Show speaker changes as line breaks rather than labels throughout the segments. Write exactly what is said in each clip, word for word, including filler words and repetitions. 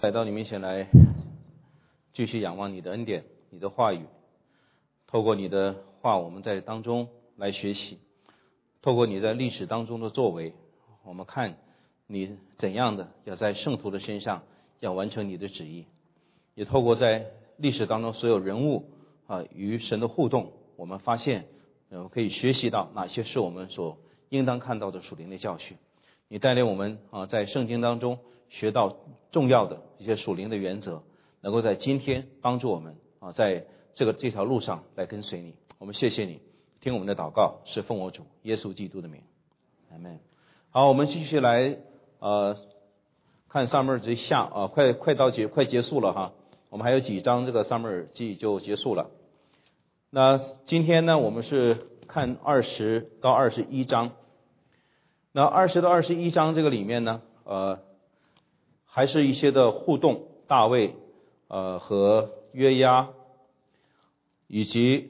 来到你面前来，继续仰望你的恩典，你的话语。透过你的话，我们在当中来学习；透过你在历史当中的作为，我们看你怎样的要在圣徒的身上要完成你的旨意。也透过在历史当中所有人物啊与神的互动，我们发现呃可以学习到哪些是我们所应当看到的属灵的教训。你带领我们啊在圣经当中学到重要的一些属灵的原则，能够在今天帮助我们啊在这个这条路上来跟随你。我们谢谢你，听我们的祷告是奉我主耶稣基督的名，阿们。好，我们继续来呃看撒母耳记下啊，快快到结快结束了哈，我们还有几章这个撒母耳记就结束了。那今天呢，我们是看二十到二十一章。那二十到二十一章这个里面呢，呃，还是一些的互动，大卫呃和约押，以及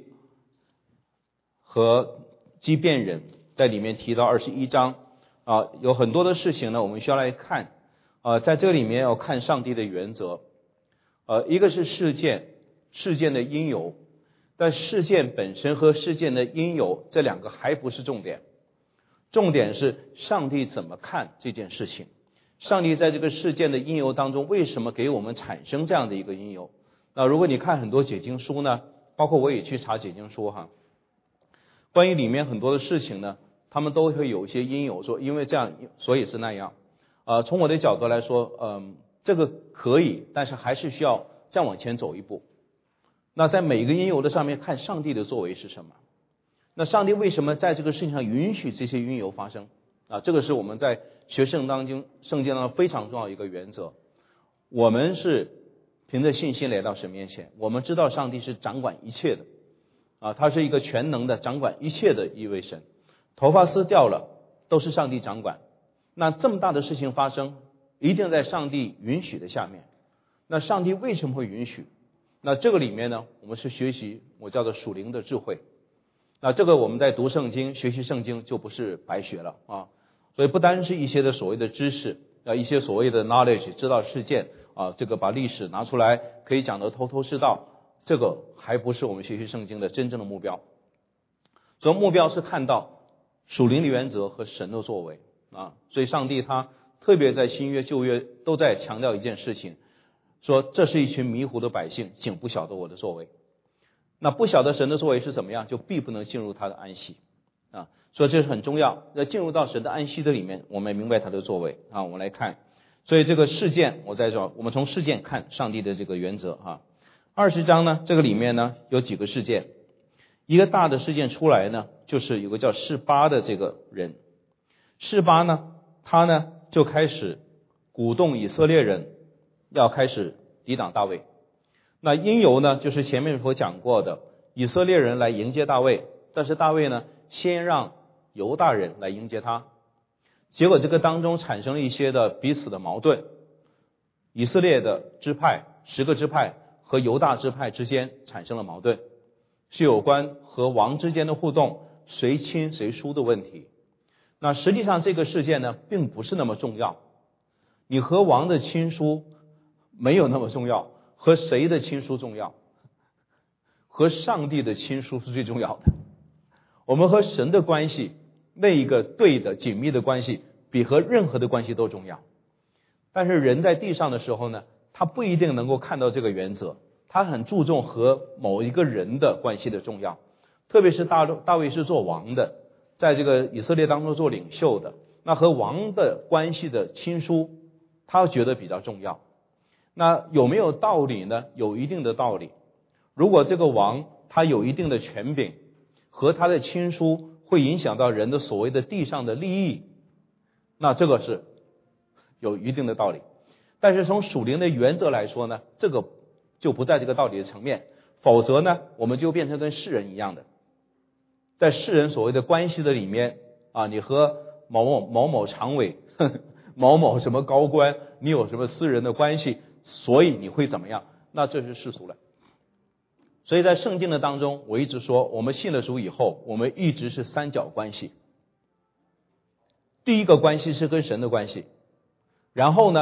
和基遍人在里面提到二十一章啊，有很多的事情呢，我们需要来看啊，在这里面要看上帝的原则，呃，一个是事件，事件的因由，但事件本身和事件的因由这两个还不是重点。重点是上帝怎么看这件事情，上帝在这个事件的因由当中为什么给我们产生这样的一个因由。那如果你看很多解经书呢，包括我也去查解经书哈，关于里面很多的事情呢，他们都会有一些因由，说因为这样所以是那样。呃，从我的角度来说，嗯、呃，这个可以，但是还是需要再往前走一步。那在每一个因由的上面看上帝的作为是什么。那上帝为什么在这个事情上允许这些因由发生啊？这个是我们在学圣当中圣经当中非常重要一个原则。我们是凭着信心来到神面前，我们知道上帝是掌管一切的啊，他是一个全能的掌管一切的一位神。头发丝掉了都是上帝掌管，那这么大的事情发生一定在上帝允许的下面。那上帝为什么会允许？那这个里面呢，我们是学习我叫做属灵的智慧。那这个我们在读圣经学习圣经就不是白学了啊，所以不单是一些的所谓的知识啊，一些所谓的 knowledge 知道事件啊，这个把历史拿出来可以讲得头头是道，这个还不是我们学习圣经的真正的目标。所以目标是看到属灵的原则和神的作为啊，所以上帝他特别在新约旧约都在强调一件事情，说这是一群迷糊的百姓，竟不晓得我的作为。那不晓得神的作为是怎么样，就必不能进入他的安息啊，所以这是很重要。要进入到神的安息的里面，我们明白他的作为啊。我们来看，所以这个事件，我在这，我们从事件看上帝的这个原则啊。二十章呢，这个里面呢有几个事件，一个大的事件出来呢，就是有个叫示巴的这个人，示巴呢，他呢就开始鼓动以色列人要开始抵挡大卫。那因由呢，就是前面所讲过的，以色列人来迎接大卫，但是大卫呢，先让犹大人来迎接他，结果这个当中产生了一些的彼此的矛盾，以色列的支派，十个支派和犹大支派之间产生了矛盾，是有关和王之间的互动，谁亲谁疏的问题。那实际上这个事件呢，并不是那么重要，你和王的亲疏没有那么重要，和谁的亲疏重要？和上帝的亲疏是最重要的。我们和神的关系，那一个对的紧密的关系，比和任何的关系都重要。但是人在地上的时候呢，他不一定能够看到这个原则，他很注重和某一个人的关系的重要，特别是大大卫是做王的，在这个以色列当中做领袖的，那和王的关系的亲疏，他觉得比较重要。那有没有道理呢？有一定的道理。如果这个王他有一定的权柄，和他的亲疏会影响到人的所谓的地上的利益，那这个是有一定的道理。但是从属灵的原则来说呢，这个就不在这个道理的层面，否则呢，我们就变成跟世人一样的，在世人所谓的关系的里面啊，你和某某某某常委呵呵某某什么高官，你有什么私人的关系，所以你会怎么样？那这是世俗了。所以在圣经的当中，我一直说，我们信了主以后，我们一直是三角关系。第一个关系是跟神的关系，然后呢，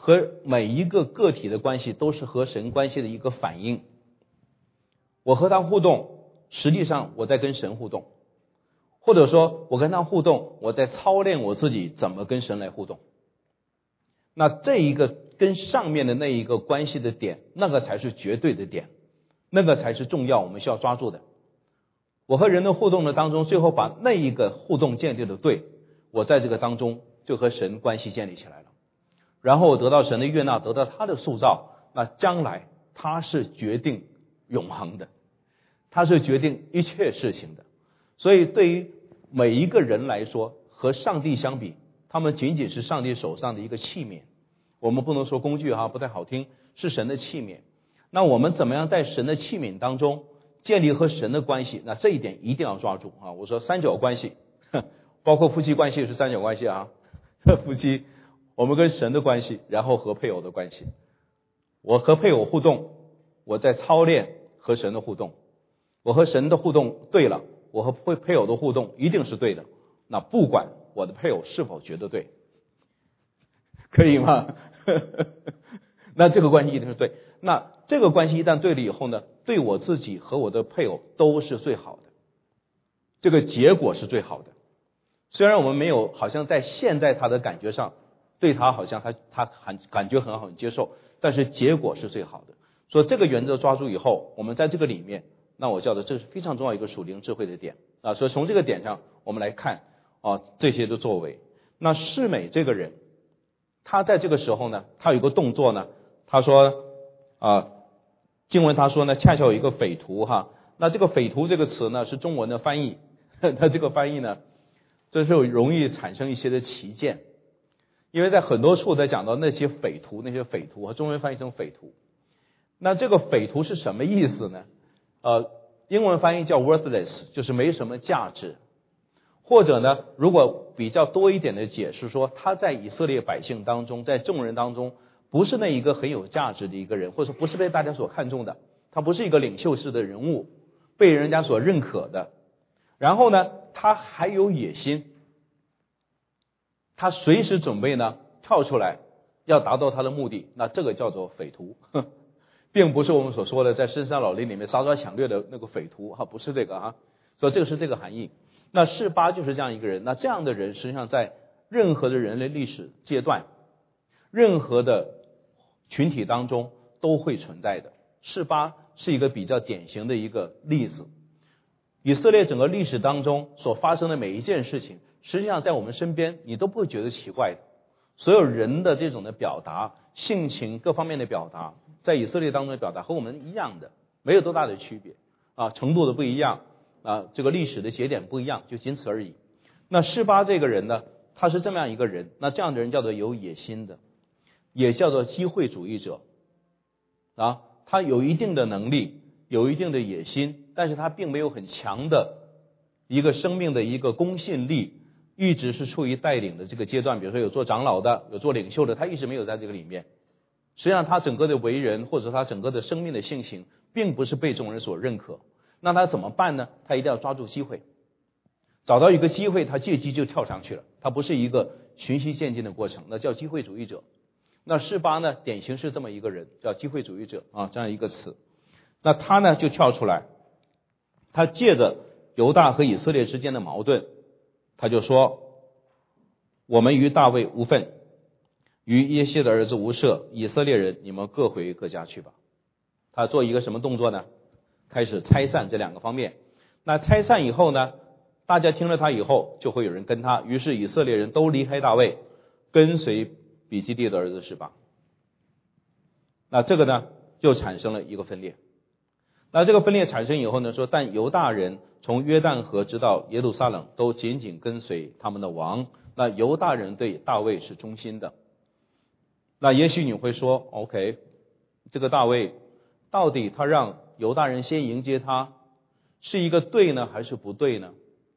和每一个个体的关系都是和神关系的一个反应。我和他互动，实际上我在跟神互动，或者说我跟他互动，我在操练我自己怎么跟神来互动。那这一个跟上面的那一个关系的点，那个才是绝对的点，那个才是重要，我们需要抓住的。我和人的互动的当中，最后把那一个互动建立的对，我在这个当中就和神关系建立起来了，然后我得到神的悦纳，得到他的塑造，那将来他是决定永恒的，他是决定一切事情的。所以对于每一个人来说，和上帝相比，他们仅仅是上帝手上的一个器皿，我们不能说工具哈，不太好听，是神的器皿。那我们怎么样在神的器皿当中建立和神的关系？那这一点一定要抓住啊！我说三角关系，包括夫妻关系是三角关系啊，夫妻我们跟神的关系，然后和配偶的关系。我和配偶互动，我在操练和神的互动，我和神的互动对了，我和配偶的互动一定是对的。那不管我的配偶是否觉得对，可以吗？那这个关系一定是对。那这个关系一旦对了以后呢，对我自己和我的配偶都是最好的，这个结果是最好的。虽然我们没有好像在现在他的感觉上对他好像他他很感觉很好很接受，但是结果是最好的。所以这个原则抓住以后，我们在这个里面，那我叫的这是非常重要一个属灵智慧的点啊。所以从这个点上我们来看啊这些的作为。那世美这个人，他在这个时候呢，他有一个动作呢，他说啊，经文他说呢，恰巧有一个匪徒哈。那这个匪徒这个词呢是中文的翻译，那这个翻译呢，这是容易产生一些的歧见，因为在很多处在讲到那些匪徒，那些匪徒和中文翻译成匪徒。那这个匪徒是什么意思呢？呃，英文翻译叫 worthless， 就是没什么价值。或者呢，如果比较多一点的解释说，他在以色列百姓当中，在众人当中，不是那一个很有价值的一个人，或者说不是被大家所看重的，他不是一个领袖式的人物，被人家所认可的。然后呢，他还有野心，他随时准备呢跳出来，要达到他的目的，那这个叫做匪徒，并不是我们所说的在深山老林里面杀抓抢掠的那个匪徒哈，不是这个哈，所以这个是这个含义。那示巴就是这样一个人，那这样的人实际上在任何的人类历史阶段，任何的群体当中都会存在的。示巴是一个比较典型的一个例子。以色列整个历史当中所发生的每一件事情，实际上在我们身边你都不会觉得奇怪的。所有人的这种的表达，性情各方面的表达，在以色列当中的表达和我们一样的，没有多大的区别啊，程度的不一样啊，这个历史的节点不一样，就仅此而已。那示巴这个人呢，他是这么样一个人，那这样的人叫做有野心的，也叫做机会主义者啊，他有一定的能力，有一定的野心，但是他并没有很强的一个生命的一个公信力，一直是处于带领的这个阶段。比如说有做长老的，有做领袖的，他一直没有在这个里面。实际上他整个的为人，或者他整个的生命的性情，并不是被众人所认可。那他怎么办呢？他一定要抓住机会，找到一个机会，他借机就跳上去了。他不是一个循序渐进的过程，那叫机会主义者。那示巴呢，典型是这么一个人，叫机会主义者啊，这样一个词。那他呢就跳出来，他借着犹大和以色列之间的矛盾，他就说：我们与大卫无份，与耶谢的儿子无涉，以色列人，你们各回各家去吧。他做一个什么动作呢？开始拆散这两个方面。那拆散以后呢，大家听了他以后，就会有人跟他，于是以色列人都离开大卫，跟随比基利的儿子示巴。那这个呢，就产生了一个分裂。那这个分裂产生以后呢，说但犹大人从约旦河直到耶路撒冷都紧紧跟随他们的王，那犹大人对大卫是忠心的。那也许你会说 OK， 这个大卫到底他让犹大人先迎接他，是一个对呢还是不对呢？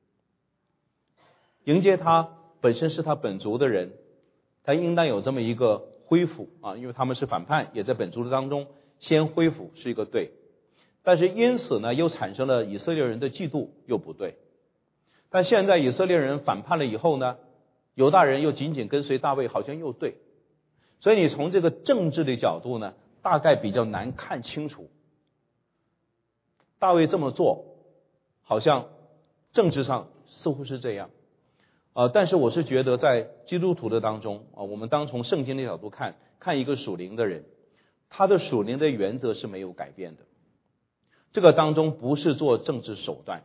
迎接他本身是他本族的人，他应当有这么一个恢复啊，因为他们是反叛，也在本族的当中先恢复是一个对。但是因此呢，又产生了以色列人的嫉妒，又不对。但现在以色列人反叛了以后呢，犹大人又紧紧跟随大卫，好像又对。 所以你从这个政治的角度呢，大概比较难看清楚。大卫这么做，好像政治上似乎是这样，呃，但是我是觉得在基督徒的当中啊，我们当从圣经的角度看，看一个属灵的人，他的属灵的原则是没有改变的。这个当中不是做政治手段，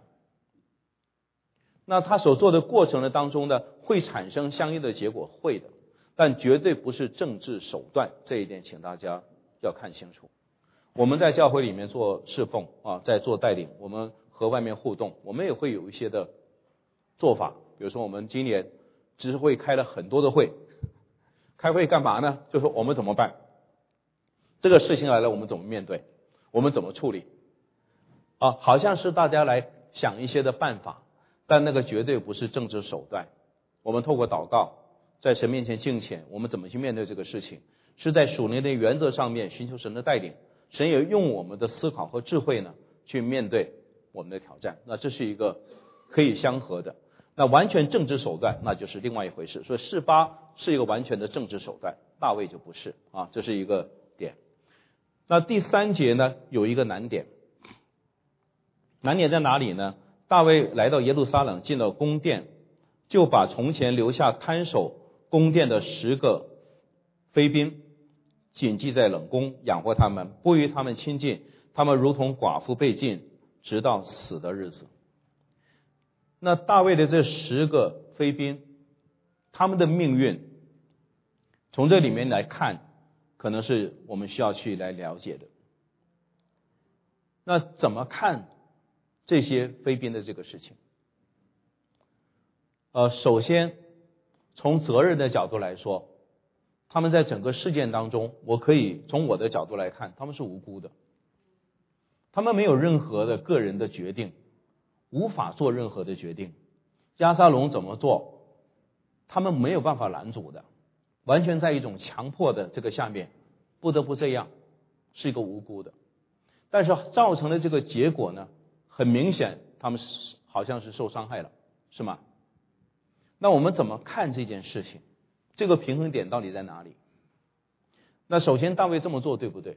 那他所做的过程的当中呢，会产生相应的结果，会的，但绝对不是政治手段，这一点请大家要看清楚。我们在教会里面做侍奉啊，在做带领，我们和外面互动，我们也会有一些的做法。比如说我们今年执事会开了很多的会，开会干嘛呢？就是我们怎么办？这个事情来了，我们怎么面对？我们怎么处理？啊，好像是大家来想一些的办法，但那个绝对不是政治手段。我们透过祷告，在神面前敬虔，我们怎么去面对这个事情？是在属灵的原则上面寻求神的带领，神也用我们的思考和智慧呢，去面对我们的挑战。那这是一个可以相合的。那完全政治手段，那就是另外一回事。所以示巴是一个完全的政治手段，大卫就不是啊，这是一个点。那第三节呢，有一个难点。难点在哪里呢？大卫来到耶路撒冷，进了宫殿，就把从前留下看守宫殿的十个妃嫔谨记在冷宫，养活他们，不与他们亲近，他们如同寡妇被禁，直到死的日子。那大卫的这十个妃嫔，他们的命运从这里面来看，可能是我们需要去来了解的。那怎么看这些妃嫔的这个事情？呃，首先从责任的角度来说，他们在整个事件当中，我可以从我的角度来看，他们是无辜的，他们没有任何的个人的决定，无法做任何的决定。押沙龙怎么做，他们没有办法拦阻的，完全在一种强迫的这个下面，不得不这样，是一个无辜的。但是造成的这个结果呢，很明显他们是好像是受伤害了，是吗？那我们怎么看这件事情？这个平衡点到底在哪里？那首先大卫这么做对不对？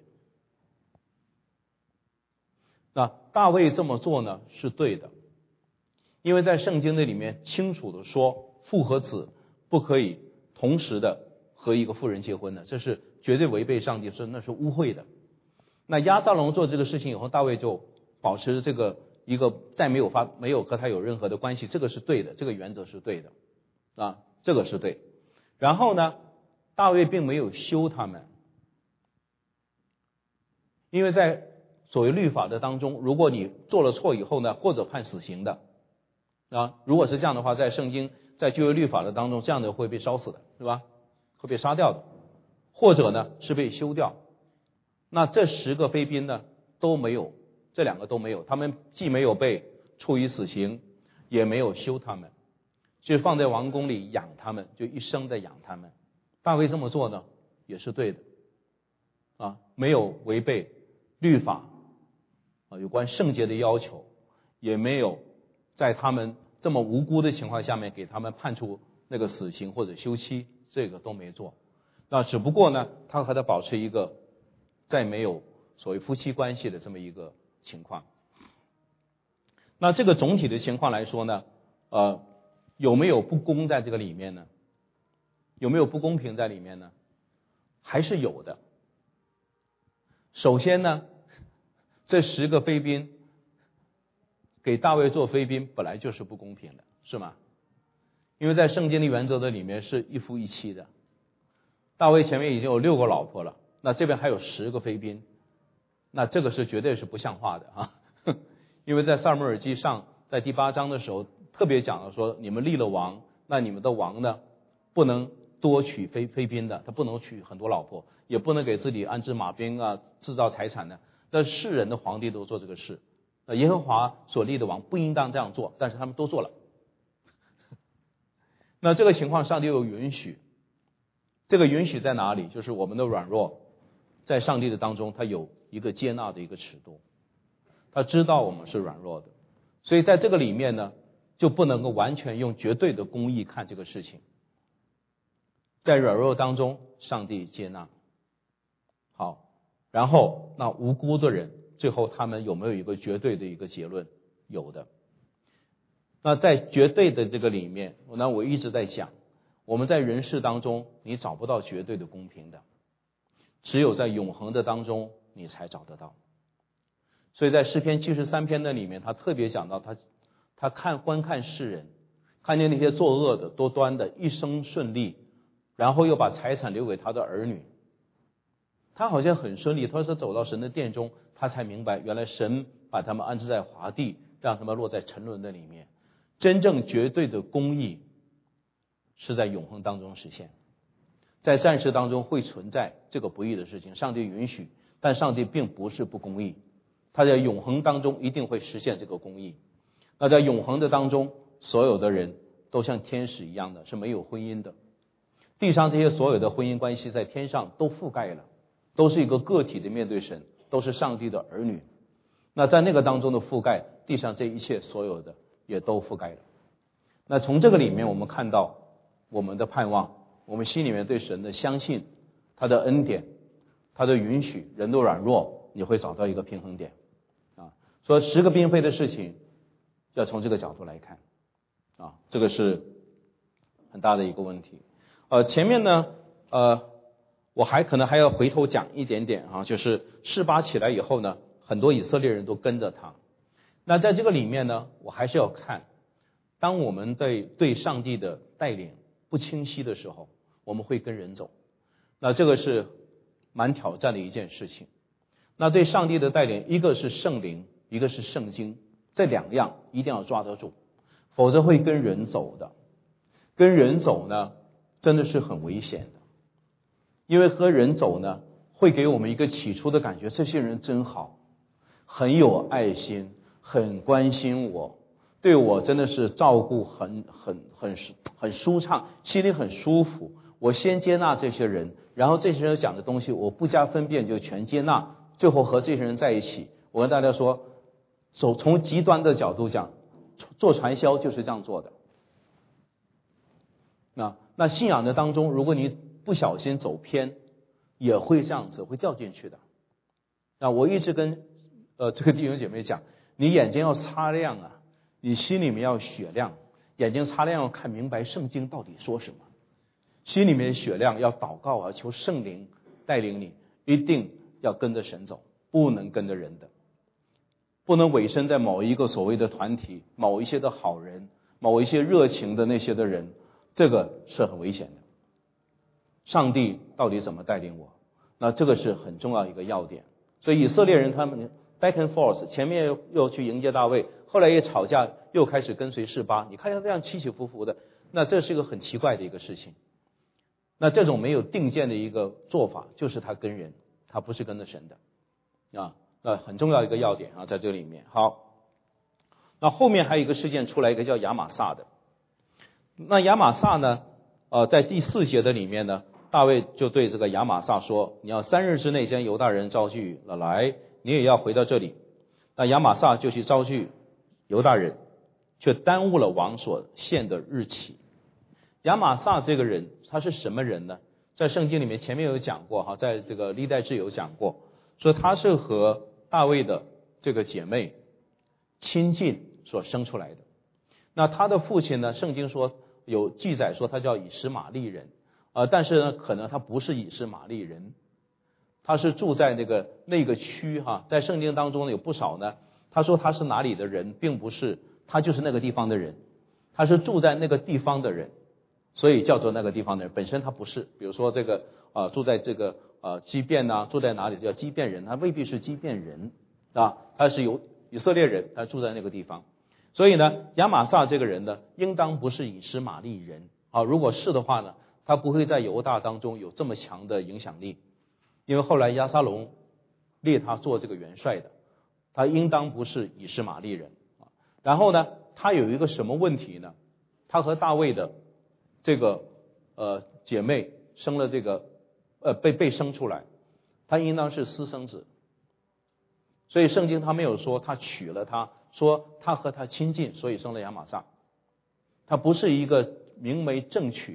那大卫这么做呢是对的，因为在圣经的里面清楚的说，父和子不可以同时的和一个妇人结婚的，这是绝对违背上帝，说那是污秽的。那押沙龙做这个事情以后，大卫就保持这个一个再没有发没有和他有任何的关系，这个是对的，这个原则是对的啊，这个是对。然后呢，大卫并没有休他们，因为在所谓律法的当中，如果你做了错以后呢，或者判死刑的啊，如果是这样的话，在圣经在旧约律法的当中，这样的会被烧死的，是吧？会被杀掉的，或者呢是被休掉。那这十个妃嫔呢都没有，这两个都没有，他们既没有被处以死刑，也没有休他们，就放在王宫里养他们，就一生在养他们。大卫这么做呢也是对的啊，没有违背律法啊有关圣洁的要求，也没有在他们这么无辜的情况下面给他们判处那个死刑或者休妻，这个都没做。那只不过呢，他和他保持一个再没有所谓夫妻关系的这么一个情况。那这个总体的情况来说呢，呃，有没有不公在这个里面呢？有没有不公平在里面呢？还是有的。首先呢，这十个妃嫔给大卫做妃嫔本来就是不公平的，是吗？因为在圣经的原则的里面是一夫一妻的，大卫前面已经有六个老婆了，那这边还有十个妃嫔，那这个是绝对是不像话的啊！因为在撒母耳记上在第八章的时候特别讲了说，你们立了王，那你们的王呢不能多娶妃妃嫔的，他不能娶很多老婆，也不能给自己安置马兵啊，制造财产的。那世人的皇帝都做这个事，耶和华所立的王不应当这样做，但是他们都做了。那这个情况上帝有允许，这个允许在哪里？就是我们的软弱，在上帝的当中，他有一个接纳的一个尺度，他知道我们是软弱的，所以在这个里面呢，就不能够完全用绝对的公义看这个事情。 在软弱当中，上帝接纳。好，然后那无辜的人，最后他们有没有一个绝对的一个结论？有的。那在绝对的这个里面，那我一直在讲，我们在人世当中，你找不到绝对的公平的，只有在永恒的当中，你才找得到。所以在诗篇七十三篇的里面，他特别讲到他他看观看世人，看见那些作恶的、多端的，一生顺利，然后又把财产留给他的儿女。他好像很顺利，他是走到神的殿中，他才明白原来神把他们安置在华地，让他们落在沉沦的里面。真正绝对的公义是在永恒当中实现，在暂时当中会存在这个不义的事情，上帝允许，但上帝并不是不公义，他在永恒当中一定会实现这个公义。那在永恒的当中，所有的人都像天使一样的是没有婚姻的，地上这些所有的婚姻关系在天上都覆盖了，都是一个个体的面对神，都是上帝的儿女。那在那个当中的覆盖，地上这一切所有的也都覆盖了。那从这个里面我们看到我们的盼望，我们心里面对神的相信，他的恩典，他的允许，人都软弱，你会找到一个平衡点啊。说十个嫔妃的事情要从这个角度来看啊，这个是很大的一个问题。呃前面呢呃我还可能还要回头讲一点点啊，就是示巴起来以后呢，很多以色列人都跟着他。那在这个里面呢，我还是要看，当我们对对上帝的带领不清晰的时候，我们会跟人走，那这个是蛮挑战的一件事情。那对上帝的带领，一个是圣灵，一个是圣经，这两样一定要抓得住，否则会跟人走的。跟人走呢，真的是很危险的，因为和人走呢，会给我们一个起初的感觉，这些人真好，很有爱心，很关心我，对我真的是照顾很很很很舒畅，心里很舒服。我先接纳这些人，然后这些人讲的东西我不加分辨就全接纳，最后和这些人在一起。我跟大家说，走从极端的角度讲，做传销就是这样做的。那那信仰的当中，如果你不小心走偏，也会这样子，会掉进去的。那我一直跟呃这个弟兄姐妹讲，你眼睛要擦亮啊，你心里面要雪亮，眼睛擦亮要看明白圣经到底说什么，心里面雪亮要祷告啊，求圣灵带领你，一定要跟着神走，不能跟着人的，不能委身在某一个所谓的团体，某一些的好人，某一些热情的那些的人，这个是很危险的。上帝到底怎么带领我？那这个是很重要一个要点。所以以色列人他们 back and forth， 前面又又去迎接大卫，后来也吵架，又开始跟随示巴。你看像这样起起伏伏的，那这是一个很奇怪的一个事情。那这种没有定见的一个做法，就是他跟人，他不是跟着神的啊。那很重要一个要点啊，在这里面。好，那后面还有一个事件出来，一个叫亚玛撒的。那亚玛撒呢，呃，在第四节的里面呢，大卫就对这个亚玛撒说，你要三日之内将犹大人招聚了来，你也要回到这里。那亚玛撒就去招聚犹大人，却耽误了王所限的日期。亚玛撒这个人他是什么人呢？在圣经里面前面有讲过哈，在这个历代志有讲过，说他是和大卫的这个姐妹亲近所生出来的。那他的父亲呢，圣经说有记载说他叫以实玛利人，呃，但是呢，可能他不是以实玛利人，他是住在那个那个区哈，在圣经当中呢有不少呢，他说他是哪里的人，并不是他就是那个地方的人，他是住在那个地方的人，所以叫做那个地方的人，本身他不是。比如说这个呃住在这个呃基遍呐，住在哪里叫基遍人，他未必是基遍人啊，他是有以色列人，他住在那个地方。所以呢，亚玛撒这个人呢，应当不是以实玛利人啊。如果是的话呢，他不会在犹大当中有这么强的影响力，因为后来押沙龙列他做这个元帅的，他应当不是以实玛利人啊。然后呢，他有一个什么问题呢？他和大卫的这个呃姐妹生了这个呃被被生出来，他应当是私生子。所以圣经他没有说他娶了她，说他和他亲近，所以生了亚玛撒。他不是一个明媒正娶的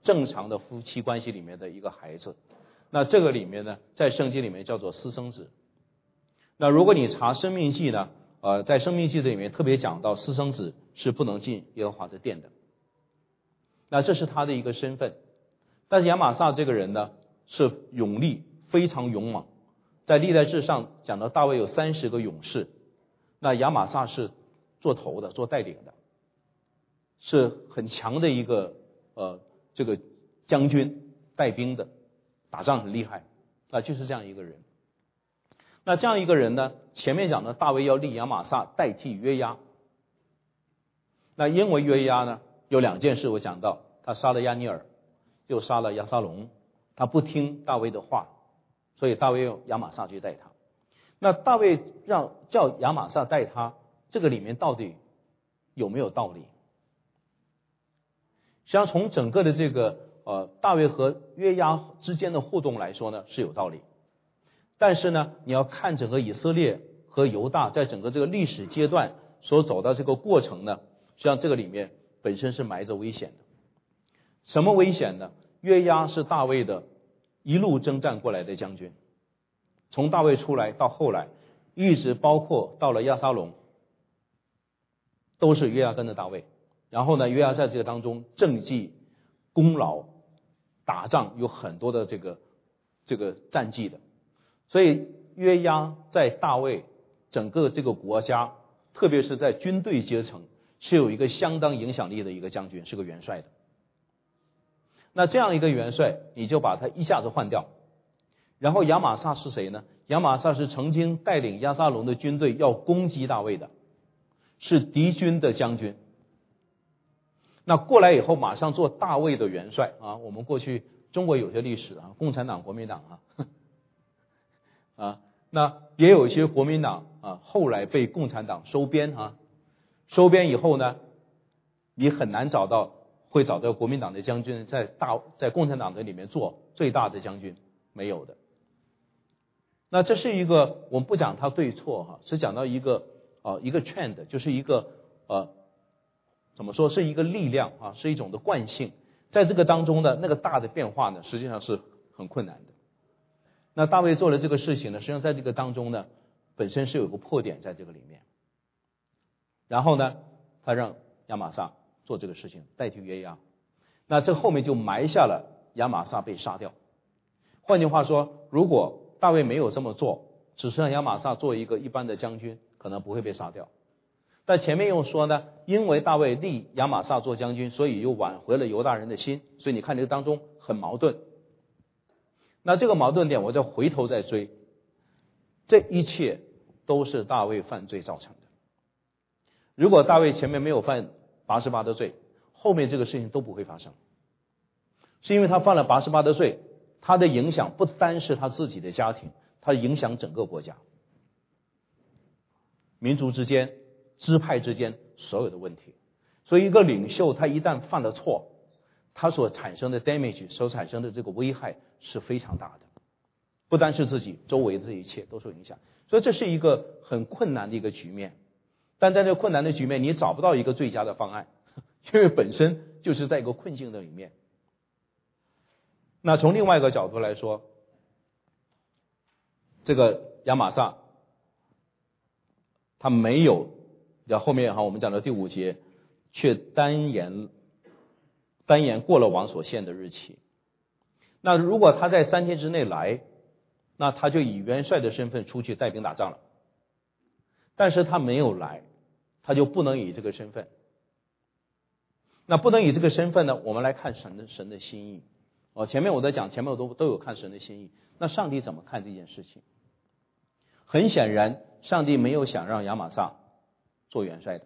正常的夫妻关系里面的一个孩子。那这个里面呢，在圣经里面叫做私生子。那如果你查申命记呢，呃，在申命记的里面特别讲到私生子是不能进耶和华的殿的。那这是他的一个身份。但是亚玛撒这个人呢，是勇力非常勇猛，在历代志上讲到大卫有三十个勇士，那亚玛撒是做头的，做带领的，是很强的一个呃这个将军带兵的，打仗很厉害，那就是这样一个人。那这样一个人呢，前面讲的大卫要立亚玛撒代替约押。那因为约押呢有两件事我讲到，他杀了亚尼尔，又杀了押沙龙，他不听大卫的话，所以大卫用亚玛撒去带他。那大卫让叫亚玛撒带他，这个里面到底有没有道理？实际上从整个的这个呃大卫和约押之间的互动来说呢，是有道理。但是呢，你要看整个以色列和犹大在整个这个历史阶段所走到这个过程呢，实际上这个里面本身是埋着危险的。什么危险呢？约押是大卫的一路征战过来的将军，从大卫出来到后来，一直包括到了押沙龙，都是约押跟着大卫。然后呢，约押在这个当中政绩功劳打仗有很多的这个这个战绩的。所以约押在大卫整个这个国家，特别是在军队阶层，是有一个相当影响力的一个将军，是个元帅的。那这样一个元帅，你就把他一下子换掉。然后亚玛撒是谁呢？亚玛撒是曾经带领押沙龙的军队要攻击大卫的，是敌军的将军。那过来以后马上做大卫的元帅啊！我们过去中国有些历史啊，共产党、国民党啊。啊，那也有一些国民党啊，后来被共产党收编啊，收编以后呢，你很难找到会找到国民党的将军在大在共产党的里面做最大的将军，没有的。那这是一个我们不讲它对错哈，是讲到一个啊一个 trend， 就是一个呃怎么说是一个力量啊，是一种的惯性，在这个当中呢，那个大的变化呢，实际上是很困难的。那大卫做了这个事情呢，实际上在这个当中呢，本身是有个破点在这个里面。然后呢，他让亚玛撒做这个事情，代替约押。那这后面就埋下了亚玛撒被杀掉。换句话说，如果大卫没有这么做，只是让亚玛撒做一个一般的将军，可能不会被杀掉。但前面又说呢，因为大卫立亚玛撒做将军，所以又挽回了犹大人的心。所以你看这个当中很矛盾。那这个矛盾点我再回头再追，这一切都是大卫犯罪造成的。如果大卫前面没有犯拔示巴的罪，后面这个事情都不会发生。是因为他犯了拔示巴的罪，他的影响不单是他自己的家庭，他影响整个国家，民族之间、支派之间所有的问题。所以一个领袖他一旦犯了错，他所产生的 damage 所产生的这个危害是非常大的，不单是自己，周围的这一切都受影响。所以这是一个很困难的一个局面。但在这个困难的局面，你找不到一个最佳的方案，因为本身就是在一个困境的里面。那从另外一个角度来说，这个亚玛撒他没有，要后面哈我们讲到第五节，却单言单言过了王所限的日期。那如果他在三天之内来，那他就以元帅的身份出去带兵打仗了。但是他没有来，他就不能以这个身份。那不能以这个身份呢，我们来看神的神的心意。哦，前面我在讲，前面我都都有看神的心意。那上帝怎么看这件事情？很显然，上帝没有想让亚玛撒做元帅的，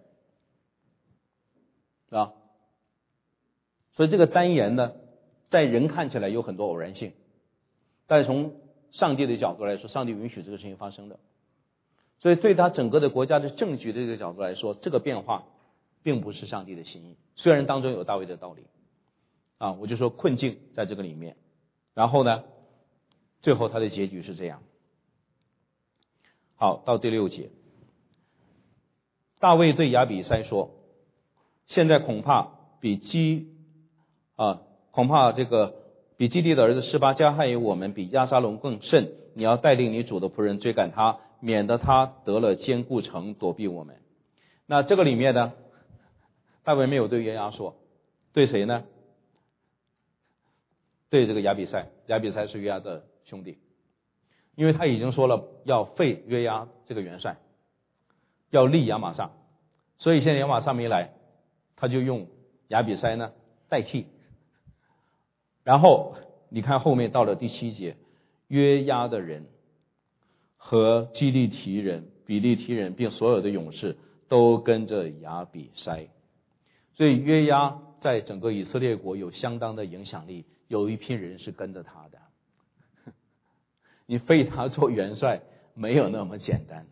啊，所以这个单言呢，在人看起来有很多偶然性，但是从上帝的角度来说，上帝允许这个事情发生的。所以对他整个的国家的政局的这个角度来说，这个变化并不是上帝的心意。虽然当中有大卫的道理啊，我就说困境在这个里面。然后呢，最后他的结局是这样。好，到第六节，大卫对亚比筛说：“现在恐怕比基啊恐怕这个比基利的儿子示巴加害于我们，比押沙龙更甚。你要带领你主的仆人追赶他，免得他得了坚固城躲避我们。那这个里面呢，大卫没有对约押说，对谁呢？对这个亚比赛，亚比赛是约押的兄弟，因为他已经说了要废约押这个元帅，要立亚玛撒，所以现在亚玛撒没来，他就用亚比赛呢代替。然后你看后面到了第七节，约押的人和基利提人、比利提人并所有的勇士都跟着亚比筛，所以约押在整个以色列国有相当的影响力，有一批人是跟着他的。你废他做元帅没有那么简单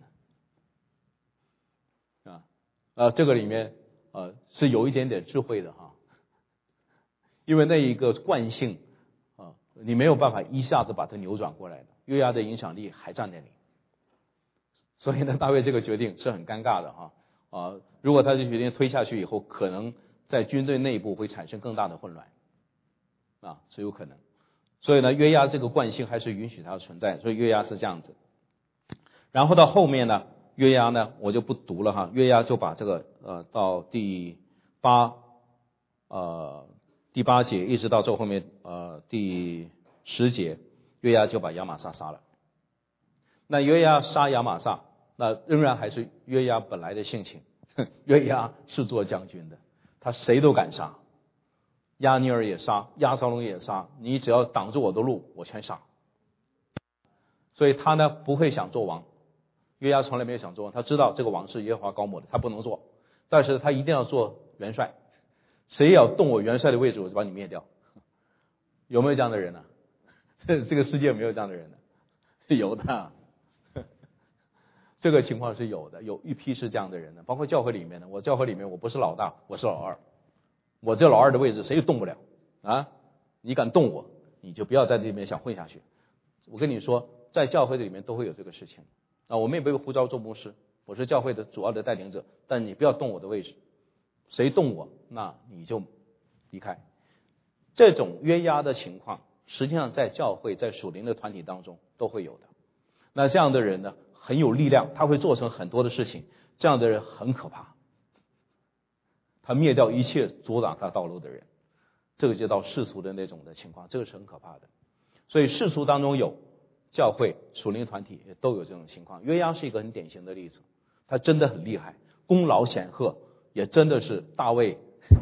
的啊，呃，这个里面呃是有一点点智慧的哈，因为那一个惯性啊，你没有办法一下子把它扭转过来的，约押的影响力还在那里，所以呢，大卫这个决定是很尴尬的哈啊，如果他这决定推下去以后，可能在军队内部会产生更大的混乱啊，是有可能。所以呢，约押这个惯性还是允许它的存在，所以约押是这样子。然后到后面呢，约押呢我就不读了哈，约押就把这个呃到第八呃第八节一直到这后面呃第十节，约押就把亚玛撒杀了。那约押杀亚玛撒，那仍然还是约押本来的性情，约押是做将军的，他谁都敢杀。亚尼尔也杀，押沙龙也杀，你只要挡住我的路，我全杀。所以他呢不会想做王，约押从来没有想做王，他知道这个王是耶和华膏抹的，他不能做，但是他一定要做元帅，谁要动我元帅的位置，我就把你灭掉。有没有这样的人呢、啊？这个世界没有这样的人呢、啊，有的，这个情况是有的，有一批是这样的人的，包括教会里面的。我教会里面我不是老大，我是老二。我这老二的位置谁也动不了啊！你敢动我，你就不要在这边想混下去。我跟你说，在教会里面都会有这个事情啊。我们也被呼召做牧师，我是教会的主要的带领者，但你不要动我的位置，谁动我，那你就离开。这种约押的情况，实际上在教会、在属灵的团体当中都会有的。那这样的人呢，很有力量，他会做成很多的事情，这样的人很可怕。他灭掉一切阻挡他道路的人，这个就到世俗的那种的情况，这个是很可怕的。所以世俗当中有，教会、属灵团体也都有这种情况。约押是一个很典型的例子，他真的很厉害，功劳显赫，也真的是大卫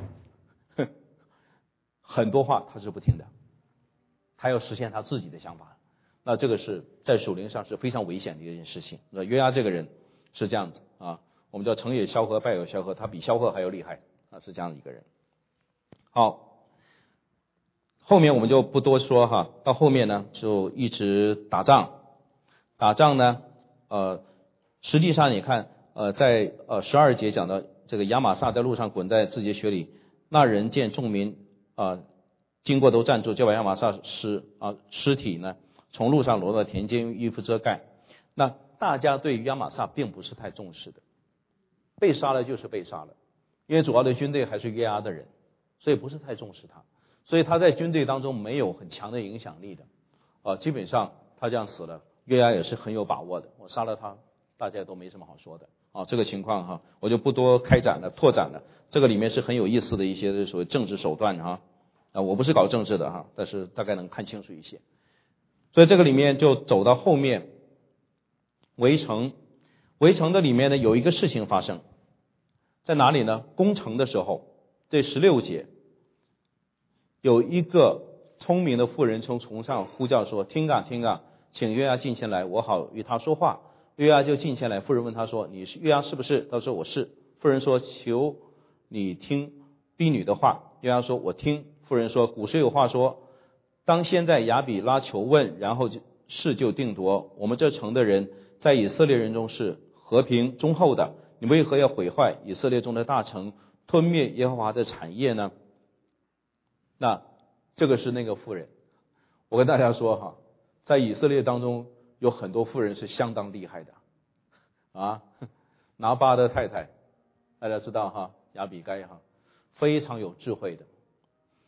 很多话他是不听的，他要实现他自己的想法。那这个是在属灵上是非常危险的一件事情。那约押这个人是这样子啊，我们叫成也萧何，败也萧何，他比萧何还要厉害。啊，是这样的一个人。好，后面我们就不多说哈，到后面呢就一直打仗，打仗呢，呃，实际上你看，呃，在呃十二节讲到这个亚玛撒在路上滚在自己的血里，那人见众民啊、呃、经过都站住，就把亚玛撒尸啊、呃、尸体呢从路上挪到田间，用衣服遮盖。那大家对亚玛撒并不是太重视的，被杀了就是被杀了。因为主要的军队还是约押的人，所以不是太重视他，所以他在军队当中没有很强的影响力的，啊，基本上他这样死了，约押也是很有把握的，我杀了他，大家都没什么好说的啊。这个情况哈，我就不多开展了，拓展了。这个里面是很有意思的一些所谓政治手段哈，啊，我不是搞政治的哈，但是大概能看清楚一些。所以这个里面就走到后面，围城，围城的里面呢有一个事情发生。在哪里呢？攻城的时候，这十六节有一个聪明的妇人从从上呼叫说：“听啊，听啊，请约押进前来，我好与他说话。”约押就进前来，妇人问他说：“你是约押是不是？”他说：“我是。”妇人说：“求你听婢女的话。”约押说：“我听。”妇人说：“古时有话说，当先在亚比拉求问，然后事就定夺。我们这城的人在以色列人中是和平忠厚的。你为何要毁坏以色列中的大城，吞灭耶和华的产业呢？”那这个是那个妇人。我跟大家说哈，在以色列当中有很多妇人是相当厉害的啊。拿巴的太太大家知道哈，亚比该哈，非常有智慧的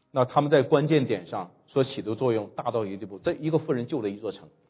那他们在关键点上所起的作用大到一个地步，这一个妇人救了一座城。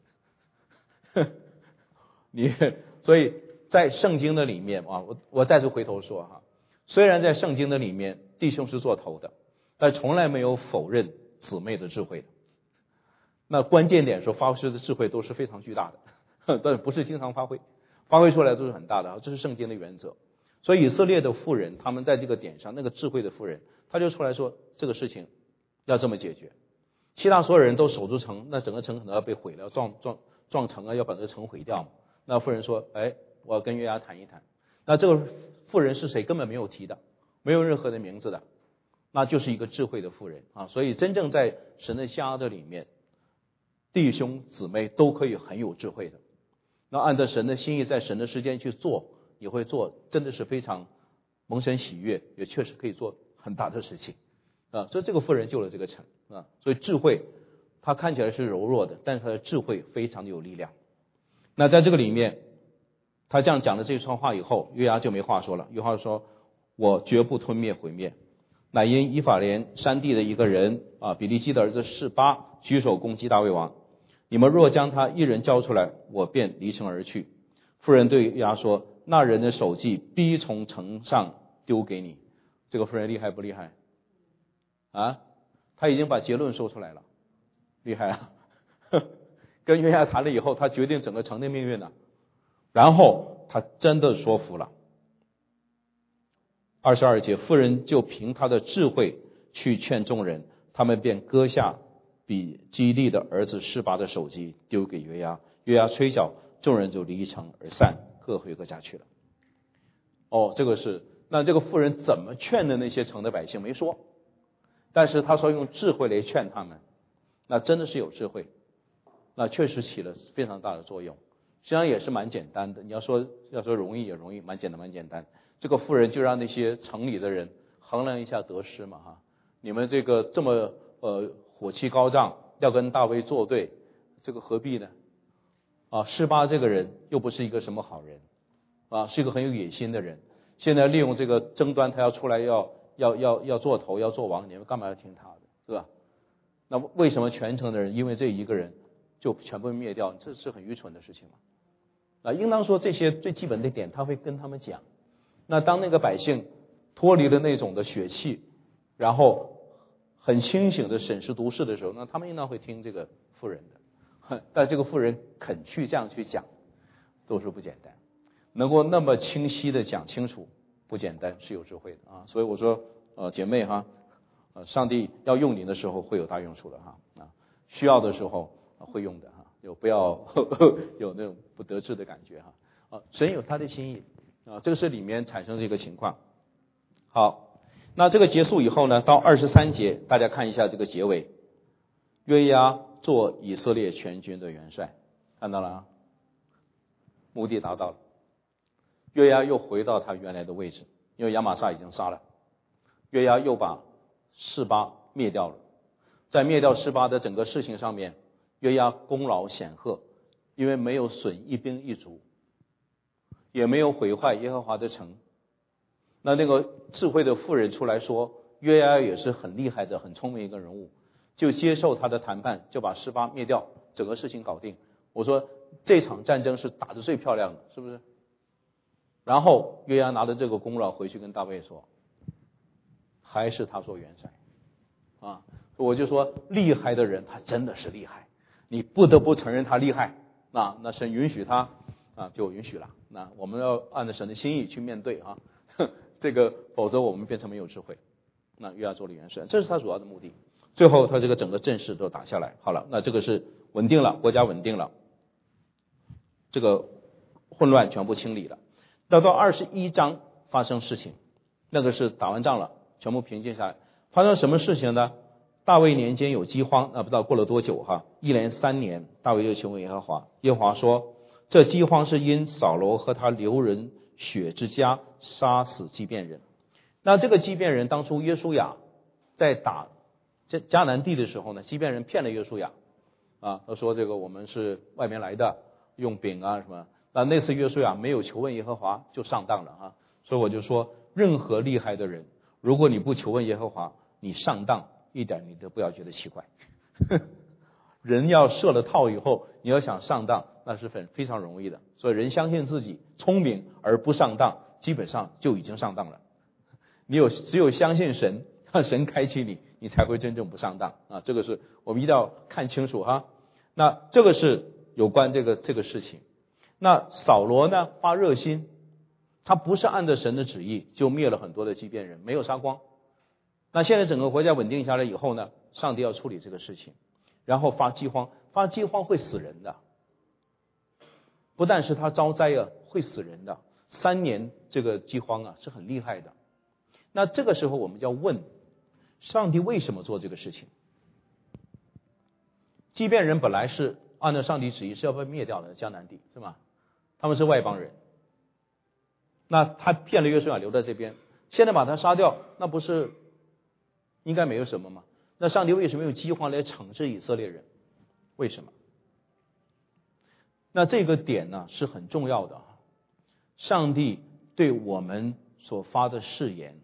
你所以在圣经的里面啊，我我再次回头说哈，虽然在圣经的里面弟兄是做头的，但从来没有否认姊妹的智慧的。那关键点说发挥出的智慧都是非常巨大的，但不是经常发挥，发挥出来都是很大的，这是圣经的原则。所以以色列的妇人，他们在这个点上，那个智慧的妇人，他就出来说这个事情要这么解决。其他所有人都守住城，那整个城可能要被毁了，撞撞撞城啊，要把这个城毁掉嘛。那妇人说：“哎，我要跟约押谈一谈。”那这个妇人是谁？根本没有提的，没有任何的名字的，那就是一个智慧的妇人啊。所以真正在神的家的里面，弟兄姊妹都可以很有智慧的。那按照神的心意，在神的时间去做，也会做，真的是非常蒙神喜悦，也确实可以做很大的事情啊。所以这个妇人救了这个城啊。所以智慧，它看起来是柔弱的，但是它的智慧非常的有力量。那在这个里面，他这样讲了这一串话以后，约押就没话说了。约押说：“我绝不吞灭毁灭，乃因以法莲山地的一个人啊，比利基的儿子示巴举手攻击大卫王。你们若将他一人交出来，我便离城而去。”妇人对约押说：“那人的手记必从城上丢给你。”这个妇人厉害不厉害啊？他已经把结论说出来了，厉害啊！跟约押谈了以后，他决定整个城的命运了。然后他真的说服了。二十二节，妇人就凭他的智慧去劝众人，他们便割下比基利的儿子示巴的首级丢给约押，约押吹角，众人就离城而散，各回各家去了。哦，这个是那这个妇人怎么劝的那些城的百姓没说，但是他说用智慧来劝他们，那真的是有智慧，那确实起了非常大的作用。实际上也是蛮简单的，你要说要说容易也容易，蛮简单蛮简单。这个妇人就让那些城里的人衡量一下得失嘛哈，你们这个这么呃火气高涨，要跟大卫作对，这个何必呢？啊，示巴这个人又不是一个什么好人啊，是一个很有野心的人。现在利用这个争端，他要出来要要要要做头要做王，你们干嘛要听他的，是吧？那为什么全城的人因为这一个人就全部灭掉？这是很愚蠢的事情嘛。啊，应当说这些最基本的点他会跟他们讲。那当那个百姓脱离了那种的血气，然后很清醒的审时度势的时候，那他们应当会听这个妇人的。但这个妇人肯去这样去讲，都是不简单。能够那么清晰的讲清楚，不简单，是有智慧的啊。所以我说，呃，姐妹哈，呃，上帝要用你的时候会有大用处的哈啊，需要的时候会用的哈，就不要呵呵有那种不得志的感觉哈啊。神有他的心意啊，这个是里面产生这个情况。好，那这个结束以后呢，到二十三节，大家看一下这个结尾，约押做以色列全军的元帅，看到了啊，目的达到了。约押又回到他原来的位置，因为亚玛撒已经杀了，约押又把示巴灭掉了。在灭掉示巴的整个事情上面，约押功劳显赫，因为没有损一兵一卒，也没有毁坏耶和华的城。那那个智慧的妇人出来说，约押也是很厉害的很聪明一个人物，就接受他的谈判，就把示巴灭掉，整个事情搞定。我说这场战争是打得最漂亮的，是不是？然后约押拿着这个功劳回去跟大卫说，还是他做元帅啊。我就说厉害的人他真的是厉害，你不得不承认他厉害啊，那神允许他啊就允许了，那我们要按照神的心意去面对啊，这个否则我们变成没有智慧。那约押做了元帅，这是他主要的目的。最后他这个整个阵势都打下来，好了，那这个是稳定了，国家稳定了，这个混乱全部清理了。到到二十一章发生事情，那个是打完仗了，全部平静下来。发生什么事情呢？大卫年间有饥荒，那不知道过了多久哈，一连三年，大卫就求问耶和华，耶和华说，这饥荒是因扫罗和他流人血之家杀死基遍人。那这个基遍人当初约书亚在打迦南地的时候呢，基遍人骗了约书亚啊，他说这个我们是外面来的，用饼啊什么。那那次约书亚没有求问耶和华就上当了啊，所以我就说任何厉害的人，如果你不求问耶和华，你上当一点你都不要觉得奇怪。人要设了套以后，你要想上当，那是很非常容易的。所以人相信自己聪明而不上当，基本上就已经上当了。你有只有相信神，让神开启你，你才会真正不上当啊！这个是我们一定要看清楚哈。那这个是有关这个这个事情。那扫罗呢发热心，他不是按照神的旨意就灭了很多的畸变人，没有杀光。那现在整个国家稳定下来以后呢，上帝要处理这个事情，然后发饥荒，发饥荒会死人的，不但是他招灾啊，会死人的。三年这个饥荒啊是很厉害的。那这个时候我们就要问，上帝为什么做这个事情？畸变人本来是按照上帝旨意是要被灭掉的，迦南地是吗？他们是外邦人，那他骗了约书亚留在这边，现在把他杀掉，那不是应该没有什么吗？那上帝为什么用饥荒来惩治以色列人？为什么？那这个点呢是很重要的。上帝对我们所发的誓言